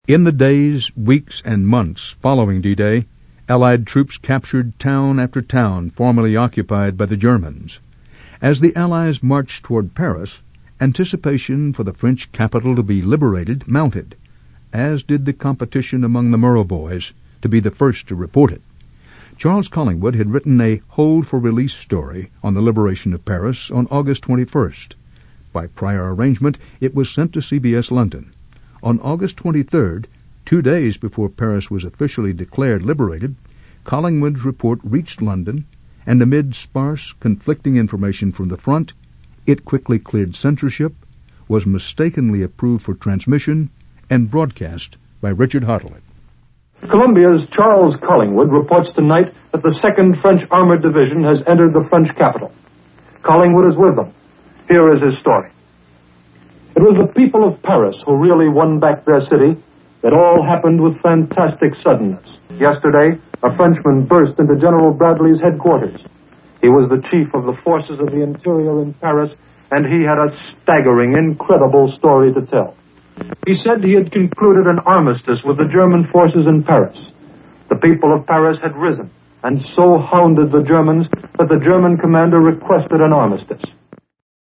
In the days, weeks, and months following D-Day, Allied troops captured town after town formerly occupied by the Germans. As the Allies marched toward Paris, anticipation for the French capital to be liberated mounted, as did the competition among the Murrow boys to be the first to report it. Charles Collingwood had written a hold-for-release story on the liberation of Paris on August 21st. By prior arrangement, it was sent to CBS London. On August 23rd, 2 days before Paris was officially declared liberated, Collingwood's report reached London, and amid sparse, conflicting information from the front, it quickly cleared censorship, was mistakenly approved for transmission, and broadcast by Richard Hartelet. Columbia's Charles Collingwood reports tonight that the 2nd French Armored Division has entered the French capital. Collingwood is with them. Here is his story. It was the people of Paris who really won back their city. It all happened with fantastic suddenness. Yesterday, a Frenchman burst into General Bradley's headquarters. He was the chief of the forces of the interior in Paris, and he had a staggering, incredible story to tell. He said he had concluded an armistice with the German forces in Paris. The people of Paris had risen, and so hounded the Germans that the German commander requested an armistice.